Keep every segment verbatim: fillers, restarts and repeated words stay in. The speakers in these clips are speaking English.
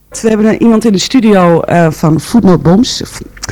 We hebben iemand in de studio uh, van Food Not Bombs.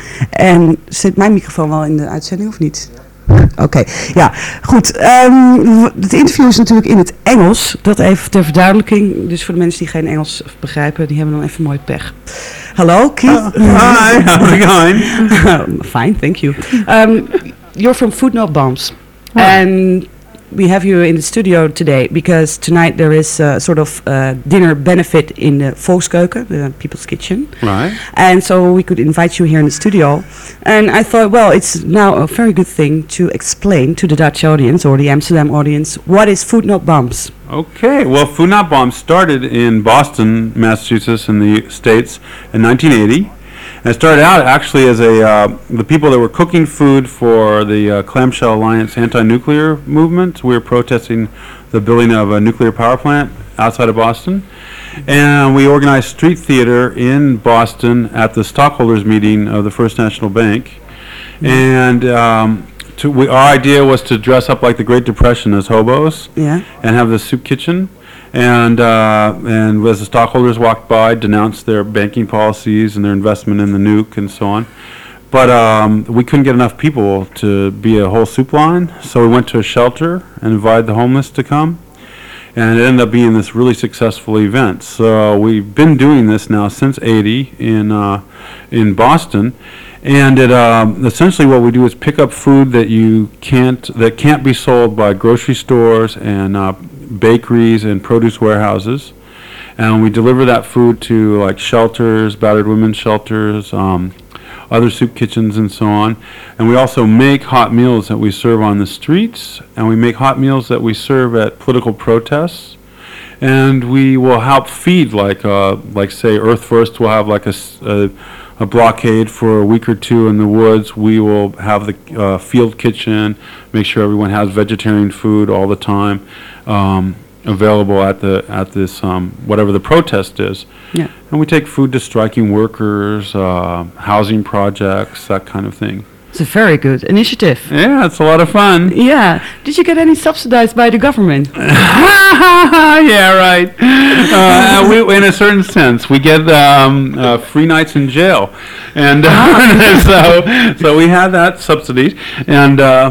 En zit mijn microfoon wel in de uitzending of niet? Oké, okay. Ja, goed. Um, het interview is natuurlijk in het Engels. Dat even ter verduidelijking. Dus voor de mensen die geen Engels begrijpen, die hebben dan even mooi pech. Hallo, Keith. Uh, hi, how's it going? Fine, thank you. Um, you're from Food Not Bombs. Hi. And we have you in the studio today because tonight there is a sort of uh, dinner benefit in the Volkskeuken, the People's Kitchen. Right. And so we could invite you here in the studio. And I thought, well, it's now a very good thing to explain to the Dutch audience or the Amsterdam audience, what is Food Not Bombs? Okay, well, Food Not Bombs started in Boston, Massachusetts in the States in nineteen eighty. And it started out actually as a, uh, the people that were cooking food for the uh, Clamshell Alliance anti-nuclear movement. We were protesting the building of a nuclear power plant outside of Boston. And we organized street theater in Boston at the stockholders meeting of the First National Bank. Mm-hmm. And um, to, we, our idea was to dress up like the Great Depression as hobos, yeah, and have the soup kitchen. And uh, and as the stockholders walked by, denounced their banking policies and their investment in the nuke and so on. But um, we couldn't get enough people to be a whole soup line, so we went to a shelter and invited the homeless to come. And it ended up being this really successful event. So we've been doing this now since eighty in uh, in Boston. And it um, essentially what we do is pick up food that you can't that can't be sold by grocery stores and uh, bakeries and produce warehouses, and we deliver that food to like shelters, battered women's shelters, um, other soup kitchens and so on. And we also make hot meals that we serve on the streets, and we make hot meals that we serve at political protests. And we will help feed, like uh, like say Earth First will have like a, a a blockade for a week or two in the woods. We will have the uh, field kitchen, make sure everyone has vegetarian food all the time um, available at the at this um, whatever the protest is. Yeah. And we take food to striking workers, uh, housing projects, that kind of thing. It's a very good initiative. Yeah, it's a lot of fun. Yeah. Did you get any subsidized by the government? Yeah, right. Uh, we, in a certain sense, we get um, uh, free nights in jail, and uh, so so we have that subsidy. And uh,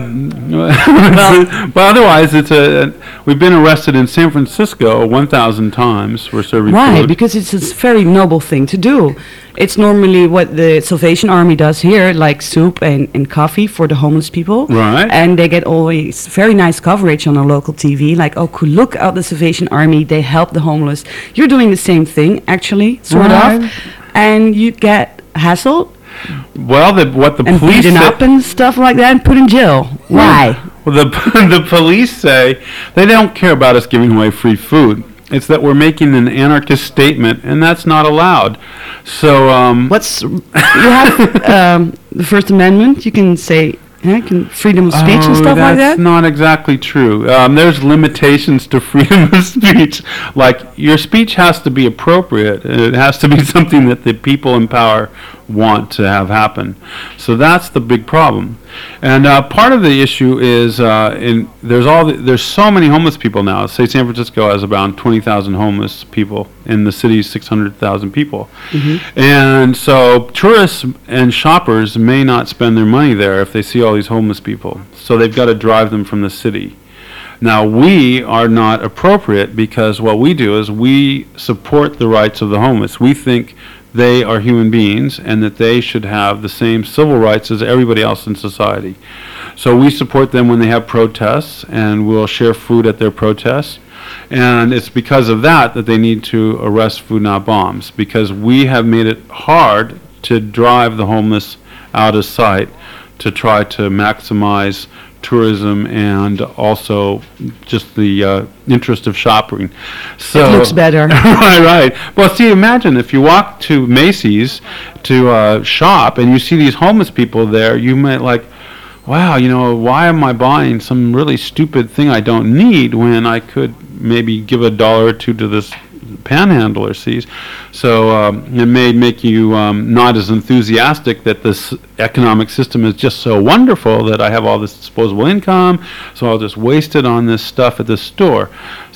well, but otherwise, it's a we've been arrested in San Francisco one thousand times for serving right, food. because it's a very noble thing to do. It's normally what the Salvation Army does here, like soup and, and coffee for the homeless people. Right. And they get always very nice coverage on our local T V, like, oh, cool, look at the Salvation Army, they help the homeless. You're doing the same thing, actually, sort right. of. And you get hassled. Well, the, what the and police beaten say, up and stuff like that and put in jail. Why? Well, the the police say they don't care about us giving away free food. It's that we're making an anarchist statement, and that's not allowed. So, um, what's you have um, the First Amendment? You can say, yeah, you can freedom of speech oh, and stuff like that. That's not exactly true. Um, there's limitations to freedom of speech. Like your speech has to be appropriate. It has to be something that the people in power want to have happen. So that's the big problem. And uh, part of the issue is uh, in there's all the, there's so many homeless people now. Say San Francisco has around twenty thousand homeless people in the city's six hundred thousand people. Mm-hmm. And so tourists and shoppers may not spend their money there if they see all these homeless people. So they've got to drive them from the city. Now, we are not appropriate because what we do is we support the rights of the homeless. We think they are human beings and that they should have the same civil rights as everybody else in society. So we support them when they have protests, and we'll share food at their protests. And it's because of that that they need to arrest Food Not Bombs, because we have made it hard to drive the homeless out of sight to try to maximize tourism and also just the uh, interest of shopping. So it looks better. right, right. Well, see, imagine if you walk to Macy's to uh, shop and you see these homeless people there, you might like, wow, you know, why am I buying some really stupid thing I don't need when I could maybe give a dollar or two to this panhandler sees. So um, it may make you um, not as enthusiastic that this economic system is just so wonderful that I have all this disposable income, so I'll just waste it on this stuff at the store.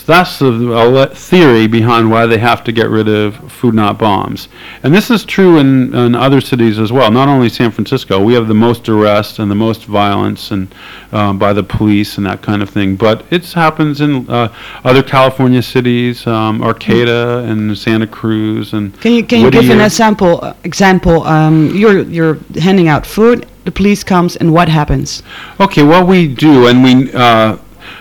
So that's the uh, theory behind why they have to get rid of food not bombs. And this is true in, in other cities as well, not only San Francisco. We have the most arrests and the most violence and um, by the police and that kind of thing. But it happens in uh, other California cities, um, Arcata and Santa Cruz and Can you can you give an Whittier. example? Uh, example, um, you're you're handing out food. The police comes, and what happens? Okay, what we do, and we uh,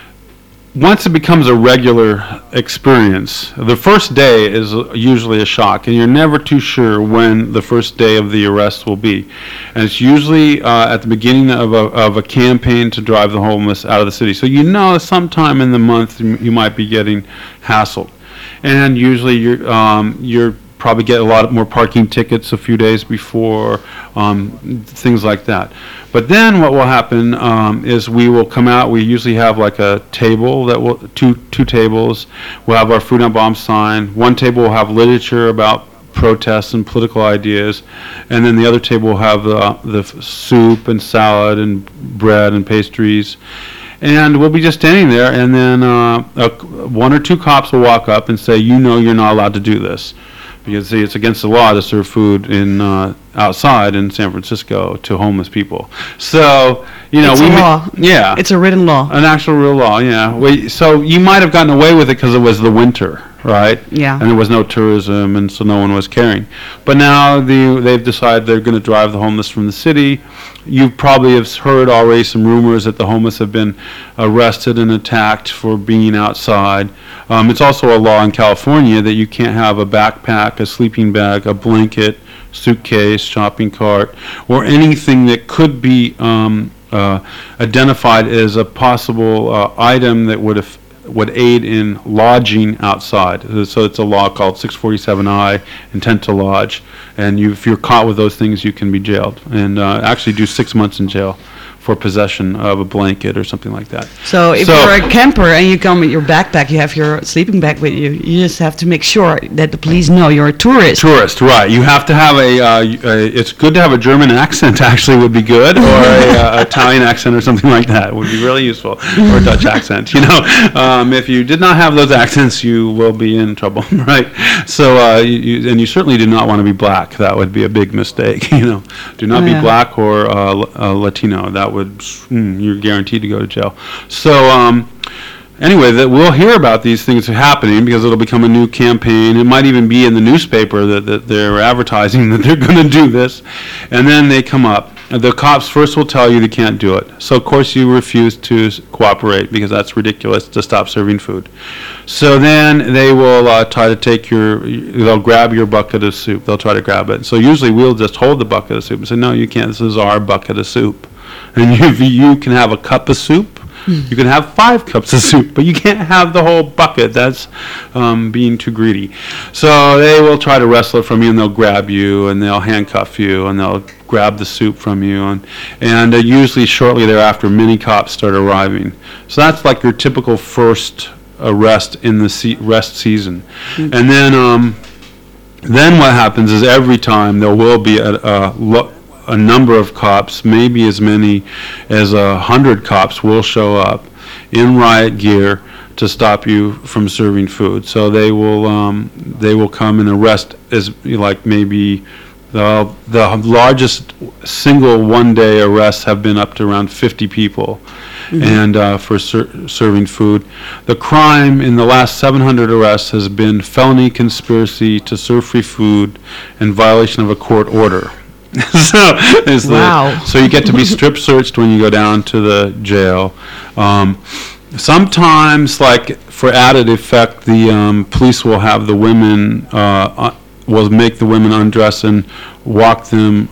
once it becomes a regular experience, the first day is usually a shock, and you're never too sure when the first day of the arrest will be. And it's usually uh, at the beginning of a, of a campaign to drive the homeless out of the city. So you know sometime in the month you you might be getting hassled. And usually you're, um, you're probably get a lot more parking tickets a few days before, um, things like that. But then what will happen um, is we will come out. We usually have like a table that will two two tables. We'll have our food not bomb sign. One table will have literature about protests and political ideas, and then the other table will have uh, the f- soup and salad and bread and pastries. And we'll be just standing there, and then uh, a, one or two cops will walk up and say, "You know, you're not allowed to do this." Because see, it's against the law to serve food in uh, outside in San Francisco to homeless people. So you know, It's we a ma- law. yeah, It's a written law. an actual real law. Yeah, we, so you might have gotten away with it because it was the winter, right? Yeah. And there was no tourism, and so no one was caring. But now the they've decided they're going to drive the homeless from the city. You probably have heard already some rumors that the homeless have been arrested and attacked for being outside. Um, it's also a law in California that you can't have a backpack, a sleeping bag, a blanket, suitcase, shopping cart, or anything that could be um, uh, identified as a possible uh, item that would have would aid in lodging outside. So it's a law called six forty-seven I, intent to lodge. And you, if you're caught with those things, you can be jailed and uh, actually do six months in jail for possession of a blanket or something like that. So if So- you're a camper and you come with your backpack, you have your sleeping bag with you. You just have to make sure that the police know you're a tourist. Tourist, right. You have to have a, uh, a, it's good to have a German accent actually would be good, or a uh, Italian accent or something like that would be really useful, or a Dutch accent, you know. Um, if you did not have those accents, you will be in trouble, right? So, uh, you, you, and you certainly do not want to be black. That would be a big mistake, you know. Do not Oh, be yeah. black or uh, L- uh, Latino. That would, mm, you're guaranteed to go to jail. So, um, anyway, that we'll hear about these things happening because it'll become a new campaign. It might even be in the newspaper that, that they're advertising that they're going to do this. And then they come up. The cops first will tell you they can't do it. So, of course, you refuse to s- cooperate because that's ridiculous to stop serving food. So then they will uh, try to take your, they'll grab your bucket of soup. They'll try to grab it. So usually we'll just hold the bucket of soup and say, no, you can't. This is our bucket of soup. And you, you can have a cup of soup. You can have five cups of soup, but you can't have the whole bucket. That's um, being too greedy. So they will try to wrestle it from you, and they'll grab you, and they'll handcuff you, and they'll grab the soup from you, and and uh, usually shortly thereafter, many cops start arriving. So that's like your typical first arrest in the se- rest season, and then um, then what happens is every time there will be a, a lo- a number of cops, maybe as many as a hundred cops will show up in riot gear to stop you from serving food. So they will um, they will come and arrest as like maybe the the largest single one day arrests have been up to around fifty people. Mm-hmm. And uh, for ser- serving food. The crime in the last seven hundred arrests has been felony conspiracy to serve free food and violation of a court order. so, is Wow. the, so you get to be strip searched when you go down to the jail. Um, sometimes, like for added effect, the um, police will have the women, uh, uh, will make the women undress and walk them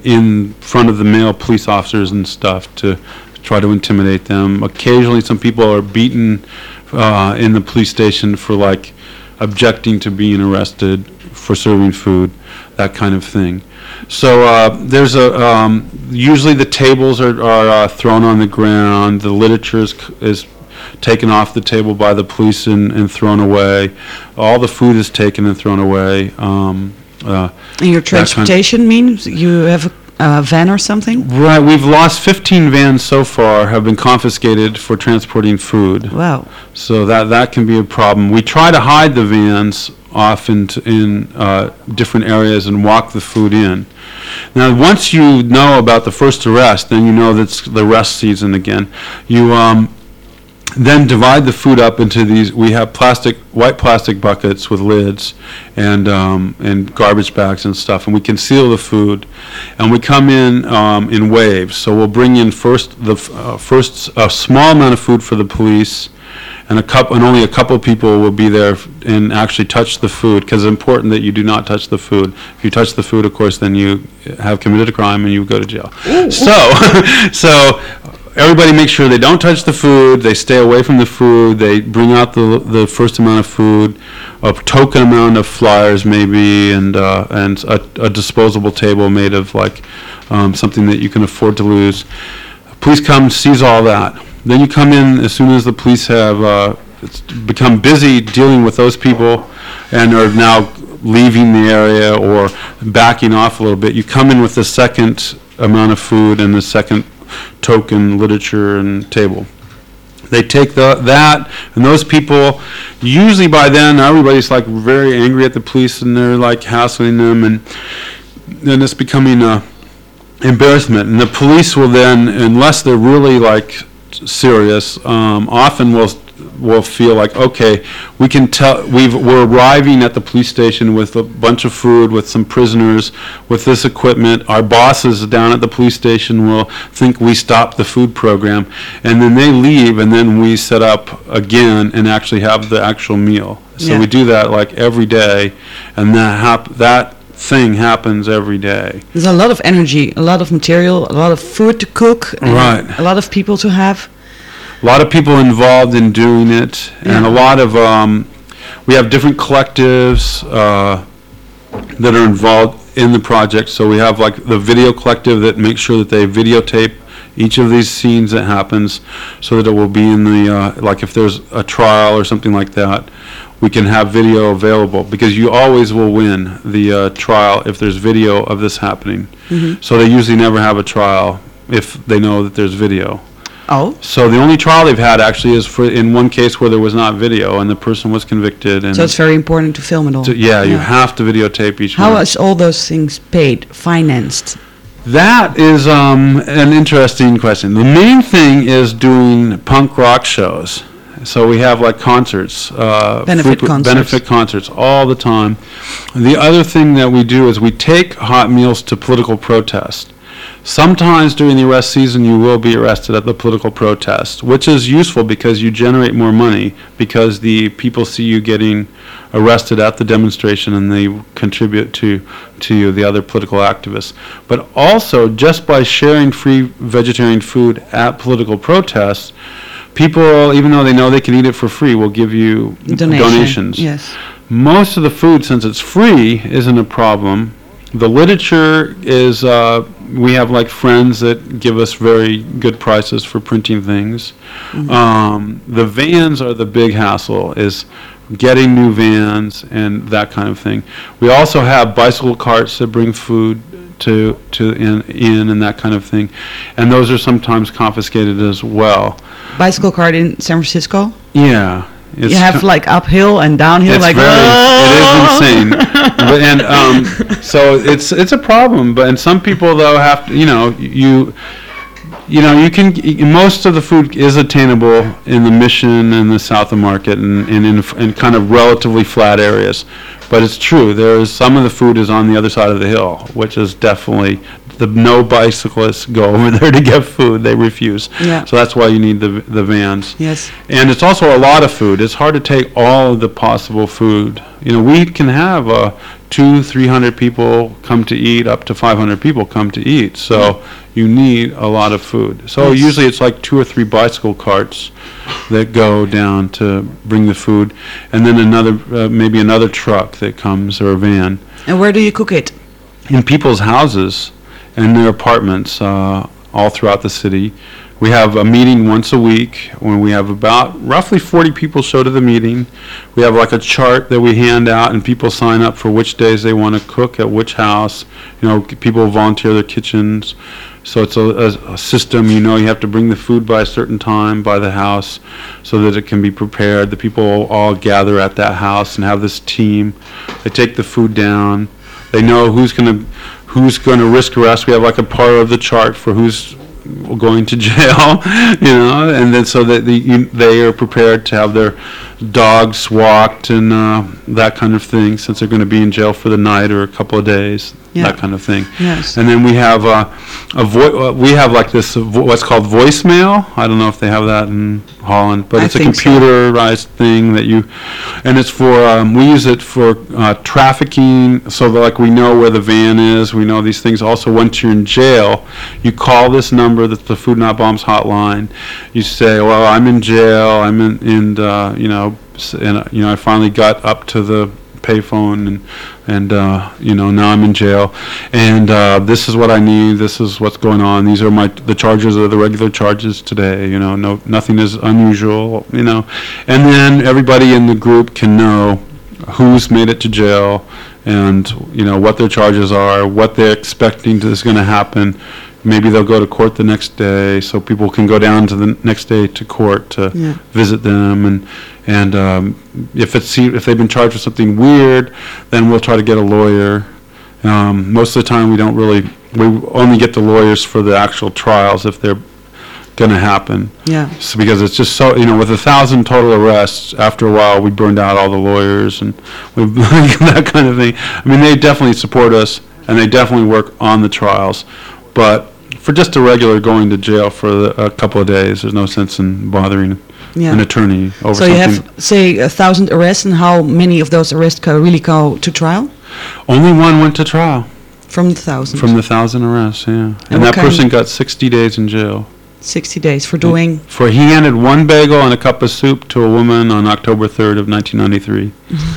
in front of the male police officers and stuff to try to intimidate them. Occasionally, some people are beaten uh, in the police station for like objecting to being arrested for serving food, that kind of thing. So uh, there's a um, usually the tables are, are uh, thrown on the ground. The literature is, is taken off the table by the police and, and thrown away. All the food is taken and thrown away. Um, uh, And your that kind- transportation means you have a, uh, van or something? Right, we've lost fifteen vans so far, have been confiscated for transporting food. Wow. So that, that can be a problem. We try to hide the vans off into, in uh, different areas and walk the food in. Now, once you know about the first arrest, then you know that's the arrest season again. You um, then divide the food up into these. We have plastic, white plastic buckets with lids and um, and garbage bags and stuff, and we conceal the food. And we come in um, in waves. So we'll bring in first the f- uh, first a small amount of food for the police, and a couple, and only a couple of people will be there f- and actually touch the food, because it's important that you do not touch the food. If you touch the food, of course, then you have committed a crime and you go to jail. Ooh, so, so everybody makes sure they don't touch the food. They stay away from the food. They bring out the the first amount of food, a token amount of flyers maybe, and uh, and a, a disposable table made of like um, something that you can afford to lose. Police come, seize all that. Then you come in as soon as the police have uh, it's become busy dealing with those people and are now leaving the area or backing off a little bit. You come in with the second amount of food and the second token literature and table. They take the, that, and those people, usually by then everybody's like very angry at the police and they're like hassling them, and then it's becoming a embarrassment. And the police will then, unless they're really like serious, um, often will will feel like, okay, we can tell we've we're arriving at the police station with a bunch of food, with some prisoners, with this equipment. Our bosses down at the police station will think we stopped the food program, and then they leave, and then we set up again and actually have the actual meal. So Yeah. we do that like every day, and that hap- that thing happens every day. There's a lot of energy, a lot of material, a lot of food to cook, and Right. a lot of people to have. A lot of people involved in doing it, and Yeah. a lot of, um, we have different collectives uh, that are involved in the project. So we have like the video collective that makes sure that they videotape each of these scenes that happens, so that it will be in the, uh, like if there's a trial or something like that, we can have video available, because you always will win the uh, trial if there's video of this happening. Mm-hmm. So they usually never have a trial if they know that there's video. Oh, So the only trial they've had actually is for in one case where there was not video and the person was convicted. And so it's very important to film it all. to- yeah, you have to videotape each How one. is all those things paid, financed? That is um, an interesting question. The main thing is doing punk rock shows. So we have like concerts, uh, Benefit frequent- concerts. benefit concerts all the time. The other thing that we do is we take hot meals to political protest. Sometimes during the arrest season, you will be arrested at the political protest, which is useful because you generate more money, because the people see you getting arrested at the demonstration and they contribute to, to you, the other political activists. But also, just by sharing free vegetarian food at political protests, people, even though they know they can eat it for free, will give you Donation. donations. Yes. Most of the food, since it's free, isn't a problem. The literature is, uh, we have like friends that give us very good prices for printing things. Mm-hmm. Um, the vans are the big hassle, is getting new vans and that kind of thing. We also have bicycle carts that bring food to to in, in and that kind of thing. And those are sometimes confiscated as well. Bicycle cart in San Francisco? Yeah. It's You have co- like uphill and downhill, It's like very, "Oh!" it is insane. But, and um, so it's it's a problem. But and some people though have to, you know, you you know you can y- most of the food is attainable in the Mission and the South of Market and, and in in kind of relatively flat areas. But it's true, there is some of the food is on the other side of the hill, which is definitely the no bicyclists go over there to get food. They refuse. Yeah. So that's why you need the the vans. Yes. And it's also a lot of food. It's hard to take all of the possible food. You know, we can have uh, two, three hundred people come to eat, up to five hundred people come to eat. So you need a lot of food. So Yes. usually it's like two or three bicycle carts that go down to bring the food, and then another, uh, maybe another truck that comes, or a van, And where do you cook it? in people's houses and their apartments uh, all throughout the city. We have a meeting once a week when we have about roughly forty people show to the meeting. We have like a chart that we hand out, and people sign up for which days they want to cook at which house. You know, people volunteer their kitchens. So it's a, a, a system, you know, you have to bring the food by a certain time by the house so that it can be prepared. The people all gather at that house and have this team. They take the food down. They know who's going to who's going to risk arrest. We have like a part of the chart for who's going to jail, you know, and then so that the, you, they are prepared to have their dogs walked and uh, that kind of thing, since they're going to be in jail for the night or a couple of days, yeah. that kind of thing. Yes. And then we have uh, a vo- uh, we have like this uh, vo- what's called voicemail. I don't know if they have that in Holland, but I it's a think so. computerized thing that you, and it's for um, we use it for uh, trafficking, so that like we know where the van is, we know these things. Also, once you're in jail, you call this number, that's the Food Not Bombs hotline. You say, well, I'm in jail, I'm in, and uh, you know, s- and uh, you know, I finally got up to the payphone, and and uh, you know, now I'm in jail, and uh, this is what I need. This is what's going on. These are my the charges are the regular charges today. You know, no nothing is unusual. You know, and then everybody in the group can know who's made it to jail, and you know what their charges are, what they're expecting to, is going to happen. Maybe they'll go to court the next day, so people can go down to the next day to court to Yeah. visit them, and and um, if it's if they've been charged with something weird, then we'll try to get a lawyer. Um, most of the time, we don't really we only get the lawyers for the actual trials if they're going to happen. Yeah. So because it's just so, you know, with a thousand total arrests, after a while we burned out all the lawyers and we that kind of thing. I mean, they definitely support us and they definitely work on the trials, but for just a regular going to jail for the, a couple of days, there's no sense in bothering Yeah. an attorney over So you something. have, say, a thousand arrests, and how many of those arrests co- really go to trial? Only one went to trial From the thousand? from the thousand arrests, yeah. And, what that kind- person got sixty days in jail. sixty days for doing... For he handed one bagel and a cup of soup to a woman on October third of nineteen ninety-three.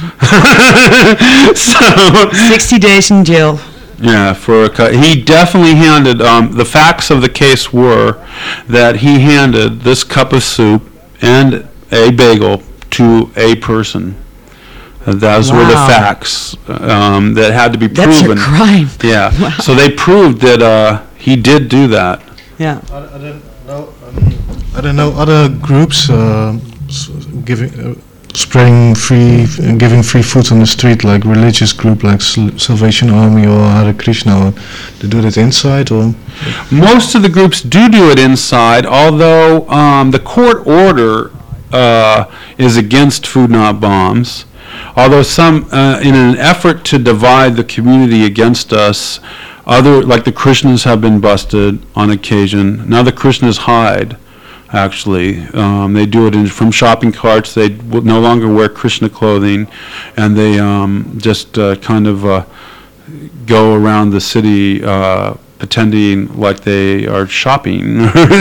So sixty days in jail. yeah, for a cu- he definitely handed. Um, the facts of the case were that he handed this cup of soup and a bagel to a person. Uh, Those were the Wow. facts um, that had to be That's proven. a crime. Yeah. Wow. So they proved that uh, he did do that. Yeah. I, I don't know. Um, I don't know other groups uh, s- giving, uh, spreading free, uh, giving free food on the street, like religious group like Sal- Salvation Army or Hare Krishna. They do that inside, or Most of the groups do do it inside, although um, the court order uh, is against Food Not Bombs. Although some, uh, in an effort to divide the community against us, other, like the Krishnas have been busted on occasion. Now the Krishnas hide, actually. Um, they do it in, from shopping carts. They w- no longer wear Krishna clothing, and they um, just uh, kind of uh, go around the city uh, pretending like they are shopping.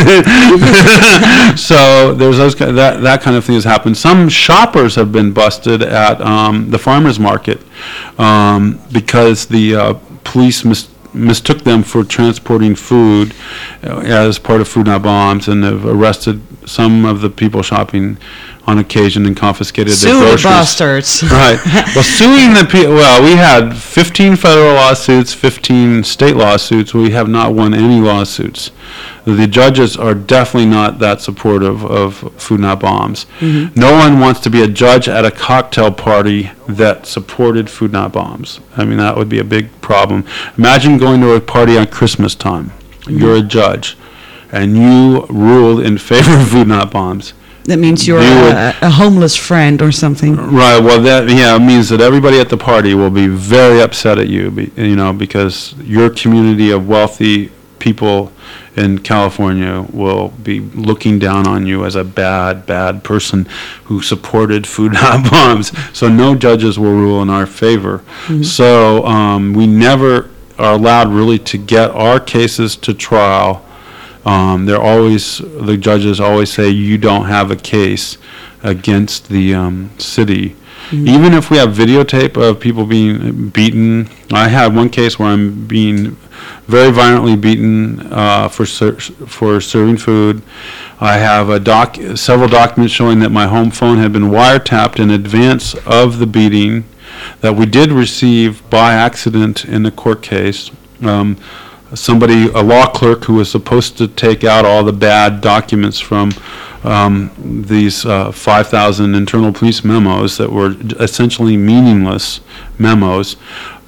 So there's those ki- that that kind of thing has happened. Some shoppers have been busted at um, the farmers market um, because the uh, police mis- mistook them for transporting food uh, as part of Food Not Bombs, and have arrested some of the people shopping on occasion and confiscated their Sue the groceries. bastards. Right. Well, suing the people, well, we had fifteen federal lawsuits, fifteen state lawsuits. We have not won any lawsuits. The judges are definitely not that supportive of Food Not Bombs. No one wants to be a judge at a cocktail party that supported Food Not Bombs. I mean, that would be a big problem. Imagine going to a party on Christmas time. You're a judge, and you ruled in favor of Food Not Bombs. That means you're You would- a, a homeless friend or something. Right. Well, that yeah means that everybody at the party will be very upset at you, be, you know, because your community of wealthy people in California will be looking down on you as a bad, bad person who supported Food Not Bombs. So no judges will rule in our favor. So um, we never are allowed really to get our cases to trial. Um, they're always, the judges always say you don't have a case against the um, city. Mhm. Even if we have videotape of people being beaten, I had one case where I'm being very violently beaten uh, for ser- for serving food. I have a doc, several documents showing that my home phone had been wiretapped in advance of the beating, that we did receive by accident in the court case. Um, somebody, a law clerk who was supposed to take out all the bad documents from um, these uh, five thousand internal police memos that were essentially meaningless memos,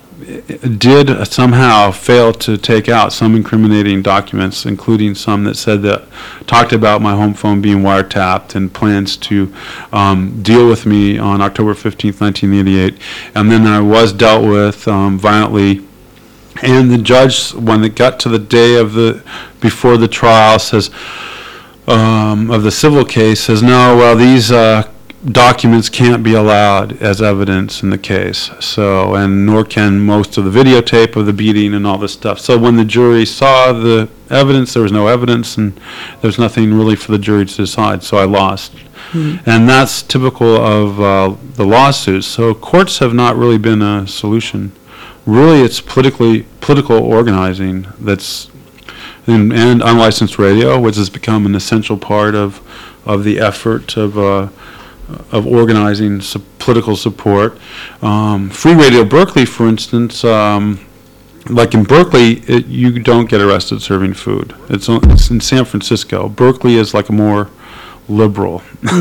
did somehow fail to take out some incriminating documents, including some that said that, talked about my home phone being wiretapped and plans to um, deal with me on October fifteenth, nineteen eighty-eight. And then I was dealt with um, violently. And the judge, when it got to the day of the, before the trial, says, um, of the civil case, says, no, well, these uh, documents can't be allowed as evidence in the case. So, and nor can most of the videotape of the beating and all this stuff. So when the jury saw the evidence, there was no evidence, and there was nothing really for the jury to decide. So I lost. Mm-hmm. And that's typical of uh, the lawsuits. So courts have not really been a solution. Really, it's politically political organizing that's, and, and unlicensed radio, which has become an essential part of of the effort of uh, of organizing su- political support. Um, Free Radio Berkeley, for instance, um, like in Berkeley, it, you don't get arrested serving food. It's, on, it's in San Francisco. Berkeley is like a more liberal.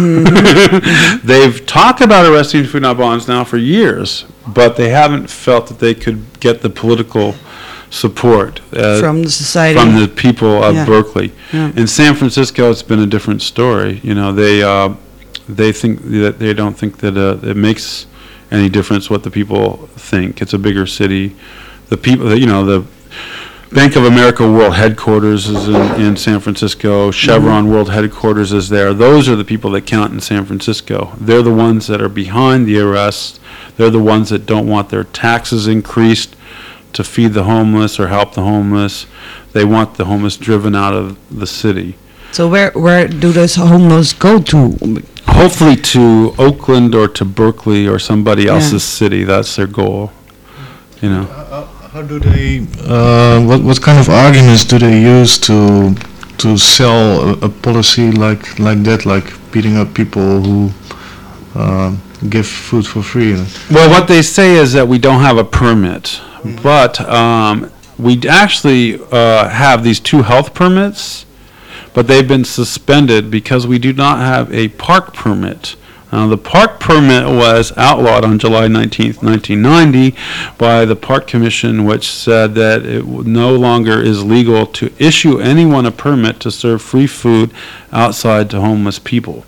Mm-hmm. They've talked about arresting food not bonds now for years, but they haven't felt that they could get the political support uh, from the society, from the people of yeah. Berkeley. Yeah. In San Francisco, it's been a different story. You know, they uh, they think that they don't think that uh, it makes any difference what the people think. It's a bigger city. The people, you know, the Bank of America World Headquarters is in, in San Francisco. Chevron mm-hmm. World Headquarters is there. Those are the people that count in San Francisco. They're the ones that are behind the arrests. They're the ones that don't want their taxes increased to feed the homeless or help the homeless. They want the homeless driven out of the city. So where where do those homeless go to? Hopefully to Oakland or to Berkeley or somebody else's yeah. city. That's their goal. You know. Uh, how do they? Uh, what what kind of arguments do they use to to sell a, a policy like like that, like beating up people who uh, give food for free? Well, what they say is that we don't have a permit, mm-hmm. but um, we actually uh, have these two health permits, but they've been suspended because we do not have a park permit. Uh, the park permit was outlawed on July nineteenth, nineteen ninety by the Park Commission, which said that it w- no longer is legal to issue anyone a permit to serve free food outside to homeless people.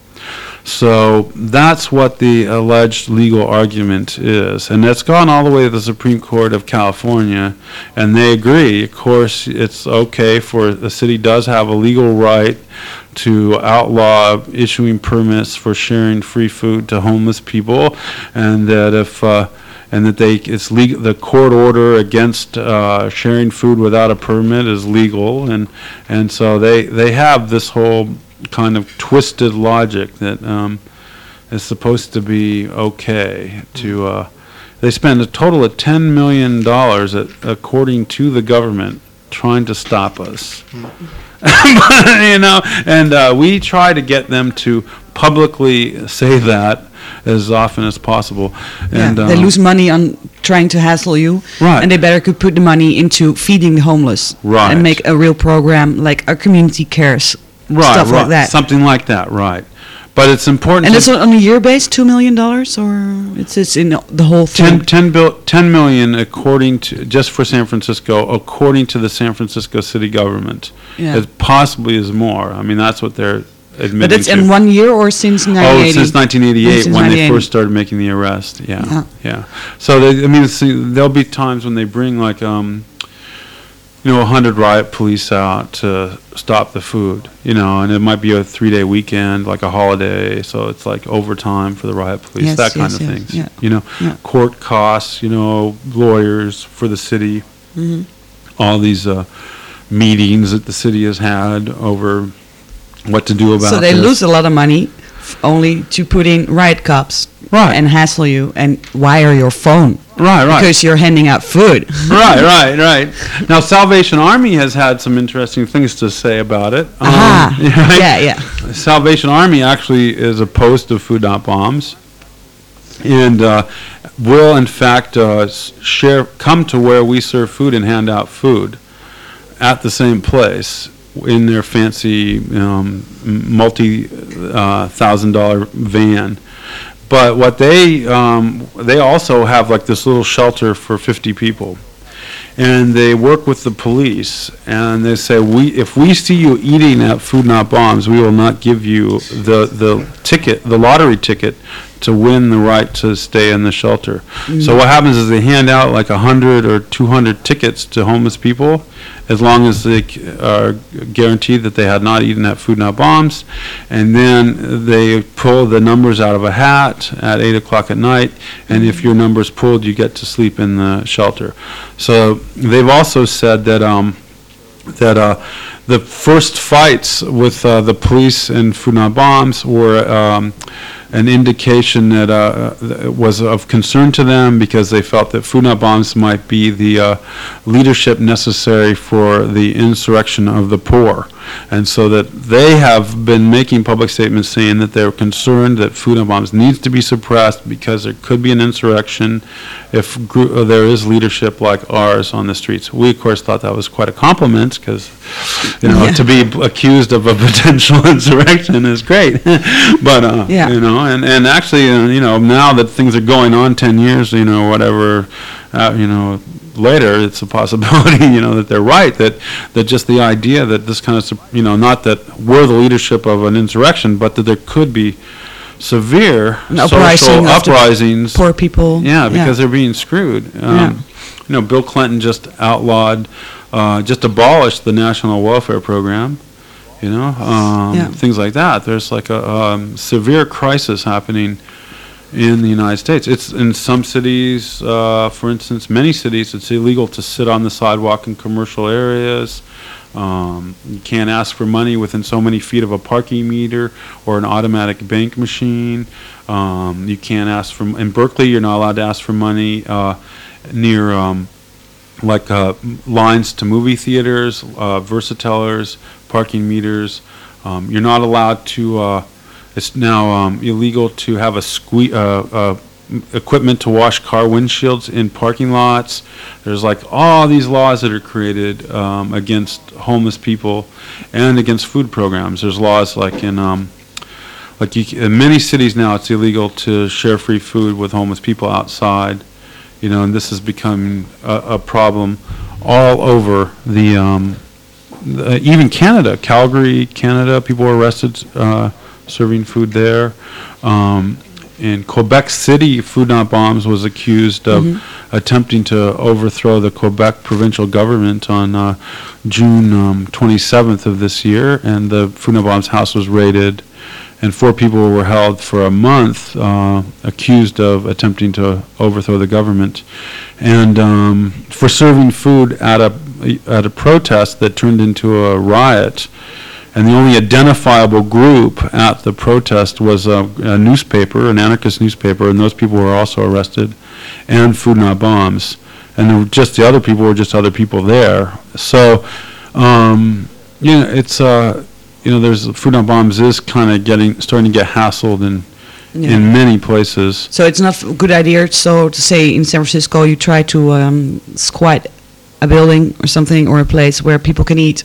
So that's what the alleged legal argument is. And it's gone all the way to the Supreme Court of California, and they agree. Of course, it's okay for the city does have a legal right to outlaw issuing permits for sharing free food to homeless people, and that if uh, and that they it's legal, the court order against uh, sharing food without a permit is legal, and and so they they have this whole kind of twisted logic that um, is supposed to be okay to. Uh, they spend a total of ten million dollars, at, according to the government, trying to stop us. You know, and uh, we try to get them to publicly say that as often as possible. And yeah, they um, lose money on trying to hassle you, right. and they better could put the money into feeding the homeless, right. and make a real program like our community cares, right, stuff right. like that. Something like that, right. But it's important. And it's on a year base, two million dollars, or it's it's in the whole thing. ten, ten, bil- ten million, according to just for San Francisco, according to the San Francisco city government. Yeah. It possibly is more. I mean, that's what they're admitting. But it's to. in one year or since nineteen eighty? Oh, since nineteen eighty-eight, Since when they nineteen eighty. first started making the arrest. Yeah, Yeah. yeah. So they, I mean, see, there'll be times when they bring like um, you know, a hundred riot police out to stop the food. You know, and it might be a three-day weekend, like a holiday. So it's like overtime for the riot police, Yes, that kind yes, of yes, things. yeah. You know, Yeah. court costs. You know, lawyers for the city. Mhm. All these uh, meetings that the city has had over what to do about So they this. lose a lot of money f- only to put in riot cops Right. and hassle you and wire your phone. Right, right. Because you're handing out food. Right, right, right. Now, Salvation Army has had some interesting things to say about it. Aha. Um, right? Yeah, yeah. Salvation Army actually is opposed to food not bombs, and uh, will in fact uh, s- share come to where we serve food and hand out food at the same place in their fancy um, multi uh, thousand dollar van. But what they um, they also have like this little shelter for fifty people, and they work with the police, and they say, we if we see you eating at Food Not Bombs, we will not give you the the ticket, the lottery ticket, to win the right to stay in the shelter. Mm. So what happens is they hand out like a hundred or two hundred tickets to homeless people, as long as they c- are guaranteed that they had not eaten at Food Not Bombs, and then they pull the numbers out of a hat at eight o'clock at night, and if your number's pulled, you get to sleep in the shelter. So they've also said that um, that uh, the first fights with uh, the police and Food Not Bombs were um, an indication that uh, it was of concern to them, because they felt that Food Not Bombs might be the uh, leadership necessary for the insurrection of the poor. And so that they have been making public statements saying that they're concerned that Food Not Bombs needs to be suppressed because there could be an insurrection if gr- uh, there is leadership like ours on the streets. We, of course, thought that was quite a compliment, because, you know, Yeah. to be b- accused of a potential insurrection is great. But, uh, Yeah. you know, and, and actually, uh, you know, now that things are going on ten years, you know, whatever, uh, you know, later, it's a possibility, you know, that they're right, that, that just the idea that this kind of, sup- you know, not that we're the leadership of an insurrection, but that there could be severe An uprising social of the uprisings. Poor people. Yeah, because they're being screwed. Um, Yeah. You know, Bill Clinton just outlawed, uh, just abolished the National Welfare Program, you know, um, Yeah. things like that. There's like a um, severe crisis happening in the United States. It's in some cities, uh, for instance, many cities, it's illegal to sit on the sidewalk in commercial areas. Um, you can't ask for money within so many feet of a parking meter or an automatic bank machine. Um, you can't ask for, in Berkeley, you're not allowed to ask for money uh, near um, like uh, m- lines to movie theaters, uh, versatellers, parking meters. Um, you're not allowed to, uh, it's now um, illegal to have a sque- uh, uh, m- equipment to wash car windshields in parking lots. There's like all these laws that are created um, against homeless people and against food programs. There's laws like in um, like you, c- in many cities now, it's illegal to share free food with homeless people outside. You know, and this is becoming a, a problem all over the, um, the even Canada, Calgary, Canada. People were arrested uh, serving food there. Um, in Quebec City, Food Not Bombs was accused of Mhm. attempting to overthrow the Quebec provincial government on uh, June um, twenty-seventh of this year, and the Food Not Bombs house was raided, and four people were held for a month uh, accused of attempting to overthrow the government, and um, for serving food at a at a protest that turned into a riot. And the only identifiable group at the protest was a, a newspaper, an anarchist newspaper, and those people were also arrested, and Food Not Bombs. And there were just the other people were just other people there. So, um, you know, it's uh, you know, there's Food Not Bombs is kind of getting starting to get hassled in Yeah. in many places. So it's not a good idea. So to say in San Francisco, you try to um, squat a building or something, or a place where people can eat,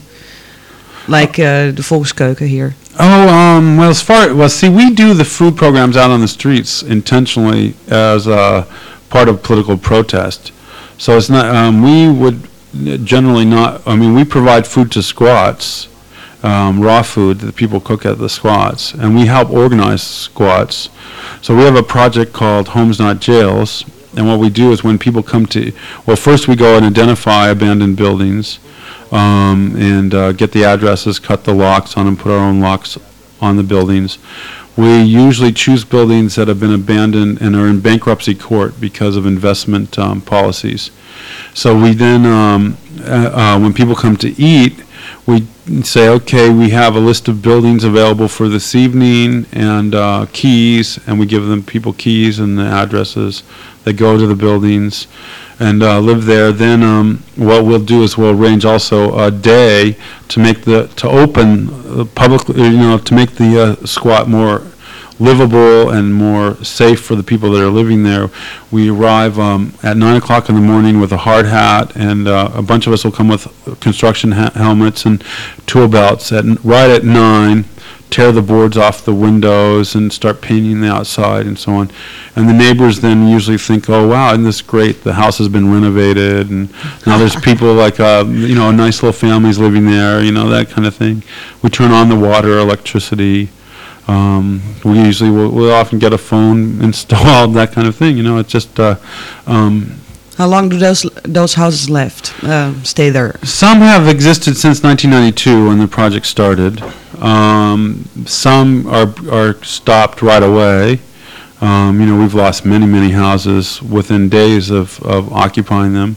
like uh, the Volkskeuken here. Oh, um, well, as far, well, see, we do the food programs out on the streets intentionally as a part of political protest. So it's not, um, we would generally not, I mean, we provide food to squats, um, raw food that people cook at the squats, and we help organize squats. So we have a project called Homes Not Jails, and what we do is when people come to, well, first we go and identify abandoned buildings, um, and uh, get the addresses, cut the locks on them, put our own locks on the buildings. We usually choose buildings that have been abandoned and are in bankruptcy court because of investment um, policies. So we then, um, uh, uh, when people come to eat, we say, okay, we have a list of buildings available for this evening and uh, keys, and we give them people keys and the addresses. They go to the buildings and uh, live there. Then um, what we'll do is we'll arrange also a day to make the to open uh, public, you know, to make the uh, squat more livable and more safe for the people that are living there. We arrive um, at nine o'clock in the morning with a hard hat, and uh, a bunch of us will come with construction ha- helmets and tool belts. At n- right at nine, tear the boards off the windows and start painting the outside and so on. And the neighbors then usually think, oh wow, isn't this great? The house has been renovated, and now there's people like, uh, you know, nice little families living there, you know, that kind of thing. We turn on the water, electricity. Um, we usually will we'll often get a phone installed, that kind of thing. You know, it's just. Uh, um, How long do those those houses left uh, stay there? Some have existed since nineteen ninety-two when the project started. Um, some are are stopped right away. Um, you know, we've lost many many houses within days of, of occupying them.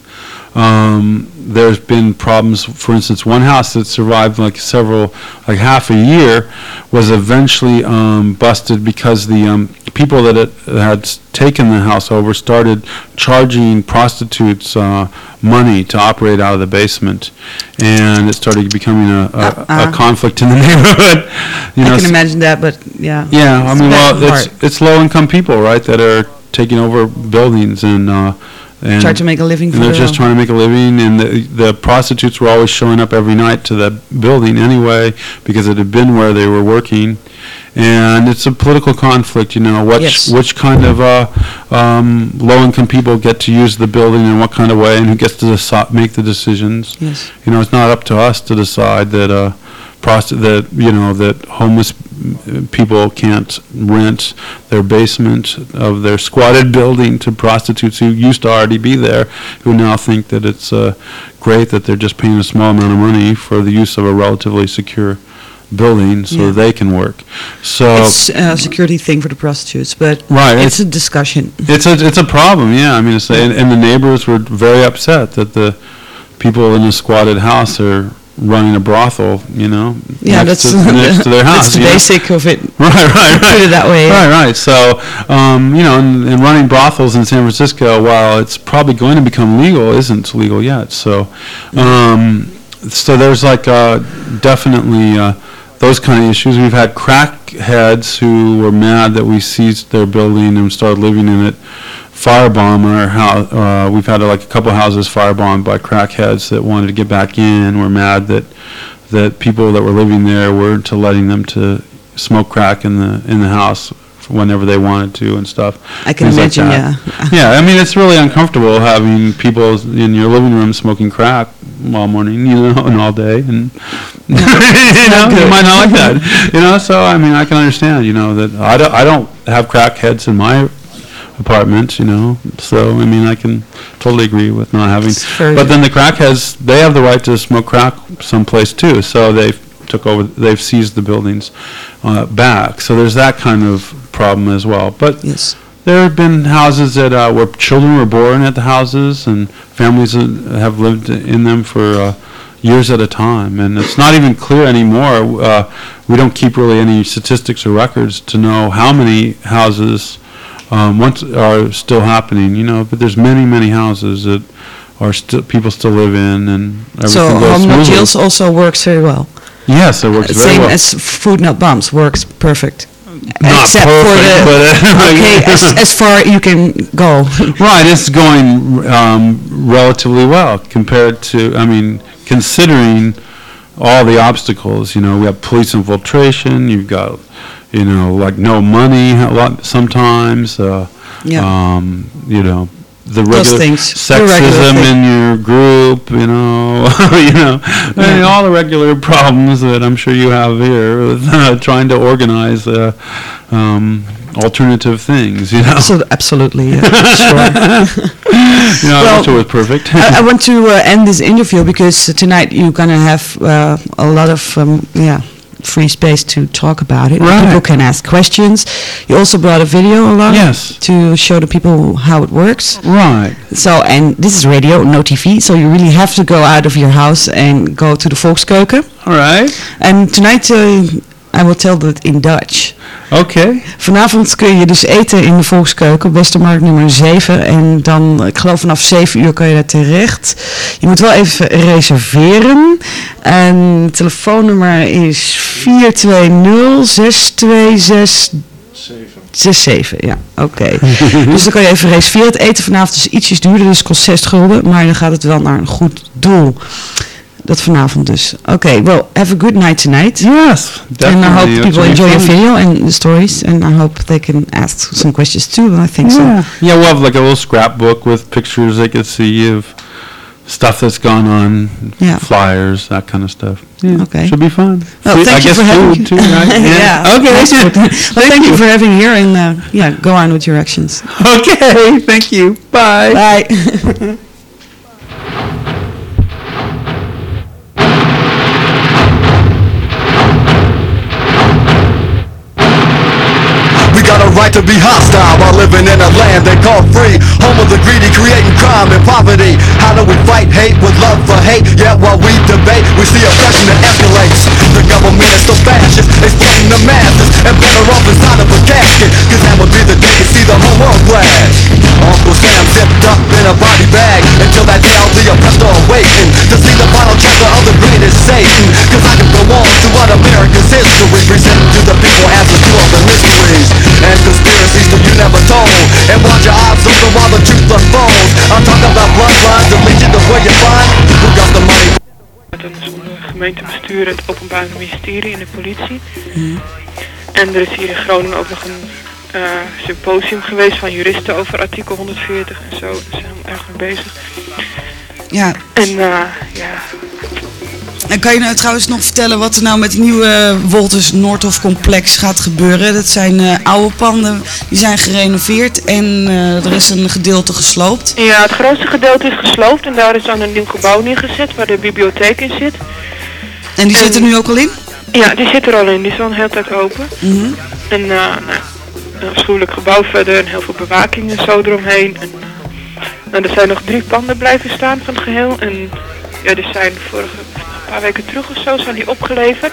Um, there's been problems. For instance, one house that survived like several, like half a year, was eventually um, busted because the um, people that had, had s- taken the house over started charging prostitutes uh, money to operate out of the basement, and it started becoming a, a, Uh-uh. a conflict in the neighborhood. You I know, can s- imagine that, but yeah. yeah, I It's mean, bad well, it's part. it's low-income people, right, that are taking over buildings and uh, and Try to make a living for and they're their just own. trying to make a living, and the, the prostitutes were always showing up every night to the building anyway because it had been where they were working. And it's a political conflict, you know, which Yes. which kind of uh, um, low-income people get to use the building in what kind of way, and who gets to deci- make the decisions. Yes. You know, it's not up to us to decide that uh, prosti- that you know that homeless mm, people can't rent their basement of their squatted building to prostitutes who used to already be there, who now think that it's uh, great that they're just paying a small amount of money for the use of a relatively secure building so Yeah. they can work. So It's a security thing for the prostitutes, but right, it's a discussion. It's a it's a problem, yeah. I mean, it's, and, and the neighbors were very upset that the people in a squatted house are running a brothel, you know, Yeah, next, that's to, next to their house. that's the you know. basic of it. Right, right, right. Put it that way. Right, right. So, um, you know, and, and running brothels in San Francisco, while it's probably going to become legal, isn't legal yet. So, um, so there's like uh, definitely uh, those kind of issues. We've had crackheads who were mad that we seized their building and started living in it. Firebomb our house. Uh, we've had uh, like a couple houses firebombed by crackheads that wanted to get back in. Were mad that that people that were living there weren't to letting them to smoke crack in the in the house whenever they wanted to and stuff. I can Things like imagine, that. yeah. Yeah, I mean, it's really uncomfortable having people in your living room smoking crack all morning, you know, and all day, and you know, you might not like that, you know. So I mean, I can understand, you know, that I don't, I don't have crackheads in my apartment, you know. So I mean, I can totally agree with not having. It's very- But then the crackheads, they have the right to smoke crack someplace too. So they've took over, they've seized the buildings uh, back. So there's that kind of problem as well. But Yes. there have been houses that uh, where children were born at the houses, and families that have lived in them for uh, years at a time. And it's not even clear anymore. Uh, we don't keep really any statistics or records to know how many houses um, once are still happening. You know, but there's many, many houses that are still people still live in, and everything So goes Home Not smoothly. Jails also works very well. Yes, it works very Same well. as Food Not Bombs works perfect. Not Except for perfect, the but, uh, okay, as, as far you can go. Right, it's going um, relatively well compared to, I mean, considering all the obstacles. You know, we have police infiltration, you've got, you know, like no money a lot sometimes, uh, Yeah. um, you know, the Those regular things, the regular sexism thing. in your group, you know, you know, I mean, all the regular problems that I'm sure you have here with uh, trying to organize uh, um, alternative things, you know. So absolutely, yeah, sure. You know, I Well, wish it was perfect. I, I want to uh, end this interview because tonight you're gonna have uh, a lot of um, yeah free space to talk about it. Right. People can ask questions. You also brought a video along. Yes. To show the people how it works. Right. So, and this is radio, no T V, so you really have to go out of your house and go to the Volkskeuken. All right. And tonight uh, I will tell that in Dutch. Okay. Vanavond kun je dus eten in de Volkskeuken, Westermarkt nummer zeven. En dan, ik geloof vanaf zeven uur kan je daar terecht. Je moet wel even reserveren. En het telefoonnummer is vier twee nul, zes twee zes zes zeven. Ja, oké. Okay. Dus dan kan je even reserveren. Het eten vanavond is ietsjes duurder, dus het kost zes gulden. Maar dan gaat het wel naar een goed doel. Dat vanavond dus. Oké, okay, well, have a good night tonight. Yes, definitely. And I hope people That's enjoy your fun. video and the stories. And I hope they can ask some questions too. I think Yeah. so. Yeah, we'll have like a little scrapbook with pictures they can see of stuff that's gone on, Yeah. flyers, that kind of stuff. Yeah, Okay. should be fun. Well, Food- thank I you guess for having food me. too, right? Yeah. Okay. That's good. Well, thank, Thank you you. for having me here, and uh, yeah, go on with your actions. Okay, thank you. Bye. Bye. Got a right to be hostile while living in a land they call free. Home of the greedy, creating crime and poverty. How do we fight hate with love for hate? Yet while we debate, we see oppression that escalates. The government is so fascist, exploiting the masses, and better off inside of a casket. Cause that would be the day you see the whole world blast. Uncle Sam zipped up in a body bag until that day all the oppressed are awakened to see the final chapter of the greatest Satan. Cause I can go on to what America's history presented to the people answers to all the mysteries and conspiracies that you never told. And watch your eyes open while the truth unfolds. I'm talking about bloodlines and legion of where you find who got the money. Dat is onder het gemeentebestuur, het Openbaar Ministerie en de politie. Mm. En er is hier in Groningen ook nog een uh, symposium geweest van juristen over artikel honderdveertig en zo. Daar zijn we erg mee bezig. Ja. En uh, ja... En kan je nou trouwens nog vertellen wat er nou met het nieuwe Wolters Noordhof complex gaat gebeuren? Dat zijn uh, oude panden, die zijn gerenoveerd en uh, er is een gedeelte gesloopt. Ja, het grootste gedeelte is gesloopt en daar is dan een nieuw gebouw neergezet waar de bibliotheek in zit. En die en, zit er nu ook al in? Ja, die zit er al in. Die is al een hele tijd open. Mm-hmm. En uh, nou, een afschuwelijk gebouw verder en heel veel bewaking en zo eromheen. En, uh, nou, er zijn nog drie panden blijven staan van het geheel en ja, die zijn vorige... een paar weken terug of zo zijn die opgeleverd.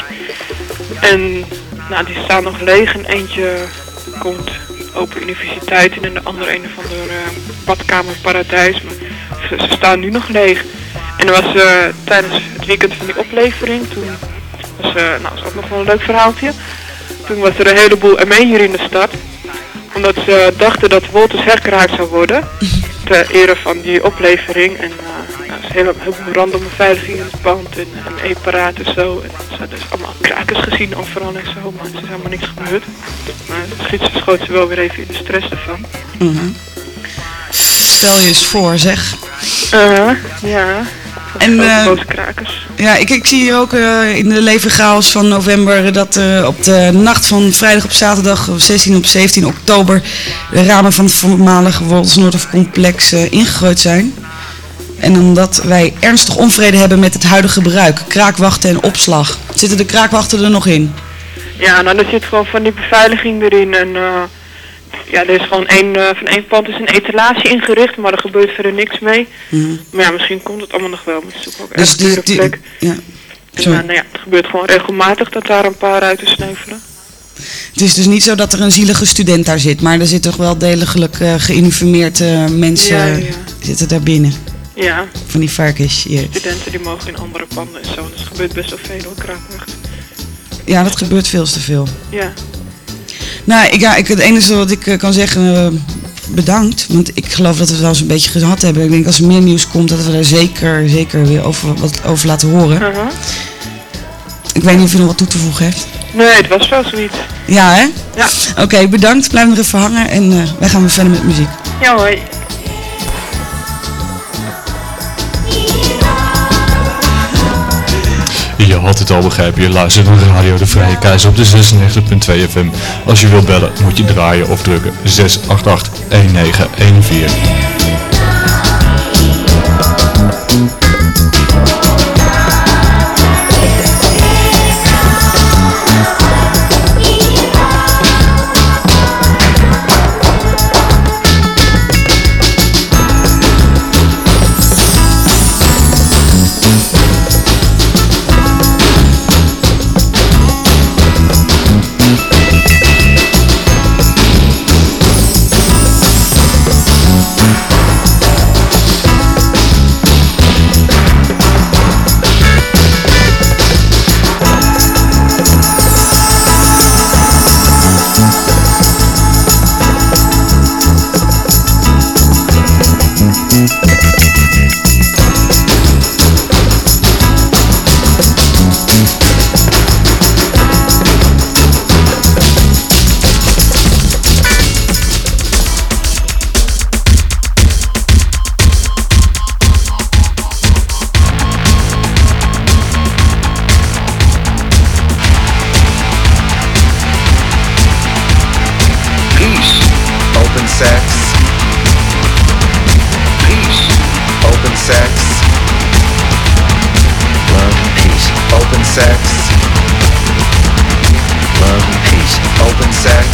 En nou, die staan nog leeg en eentje komt Open Universiteit in en de andere een of ander uh, badkamer Paradijs. Maar ze, ze staan nu nog leeg. En er was uh, tijdens het weekend van die oplevering, toen was, uh, nou, was ook nog wel een leuk verhaaltje. Toen was er een heleboel M E hier in de stad. Omdat ze dachten dat Wolters herkraakt zou worden. Ter ere van die oplevering. En uh, nou, er is heel veel random beveiliging in het pand en een E-paraat en zo. En ze hadden dus allemaal krakers gezien overal en zo, maar er is helemaal niks gebeurd. Maar schiet ze schoot ze wel weer even in de stress ervan. Mm-hmm. Stel je eens voor, zeg. Uh, ja. En uh, boze krakers. Ja, ik, ik zie hier ook uh, in de levenchaos van november dat uh, op de nacht van vrijdag op zaterdag zestien op zeventien oktober de ramen van het voormalige Wolters Noordhof complex uh, ingegooid zijn. En omdat wij ernstig onvrede hebben met het huidige gebruik, kraakwachten en opslag. Zitten de kraakwachten er nog in? Ja, nou er zit gewoon van die beveiliging erin en uh, ja, er is gewoon één, uh, van één pand is een etalage ingericht, maar er gebeurt verder niks mee. Mm-hmm. Maar ja, misschien komt het allemaal nog wel, maar het is ook dus echt een dure plek. Ja. En, uh, nou ja, het gebeurt gewoon regelmatig dat daar een paar ruiten sneuvelen. Het is dus niet zo dat er een zielige student daar zit, maar er zitten toch wel degelijk uh, geïnformeerde mensen ja, ja. zitten daar binnen. Ja. Van die varkens hier. Studenten die mogen in andere panden en zo, dus er gebeurt best wel veel hoor, kraakwacht. Ja, dat gebeurt veel te veel. Ja. Nou, ik, ja, ik, het enige wat ik uh, kan zeggen, uh, bedankt. Want ik geloof dat we het wel eens een beetje gehad hebben. Ik denk als er meer nieuws komt, dat we daar zeker, zeker weer over, wat over laten horen. Uh-huh. Ik weet niet of je nog wat toe te voegen hebt. Nee, het was wel zoiets. Ja, hè? Ja. Oké, okay, bedankt. Blijf nog even hangen en uh, wij gaan weer verder met muziek. Ja, hoi. Je had het al begrepen, je luistert naar Radio De Vrije Keizer op de zesennegentig punt twee F M. Als je wilt bellen moet je draaien of drukken zes acht acht een negen een vier. said